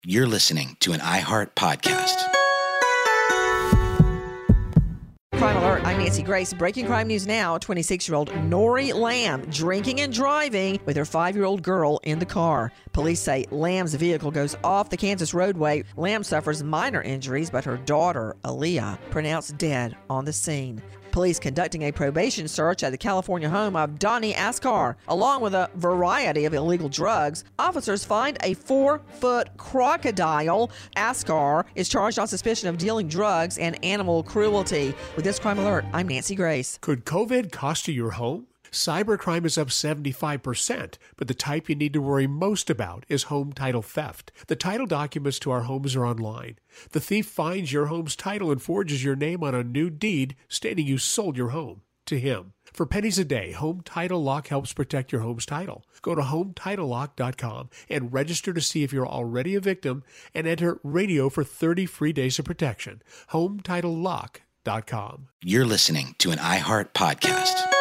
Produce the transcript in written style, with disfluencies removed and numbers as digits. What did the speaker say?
You're listening to an iHeart podcast. Crime Alert, I'm Nancy Grace. Breaking crime news now. 26-year-old Nori Lamb drinking and driving with her 5-year-old girl in the car. Police say Lamb's vehicle goes off the Kansas roadway. Lamb suffers minor injuries, but her daughter, Aaliyah, pronounced dead on the scene. Police conducting a probation search at the California home of Donnie Askar. Along with a variety of illegal drugs, officers find a 4-foot crocodile. Askar is charged on suspicion of dealing drugs and animal cruelty. With this Crime Alert, I'm Nancy Grace. Could COVID cost you your home? Cybercrime is up 75%, but the type you need to worry most about is home title theft. The title documents to our homes are online. The thief finds your home's title and forges your name on a new deed stating you sold your home to him. For pennies a day, Home Title Lock helps protect your home's title. Go to HomeTitleLock.com and register to see if you're already a victim and enter radio for 30 free days of protection. HomeTitleLock.com. You're listening to an iHeart podcast.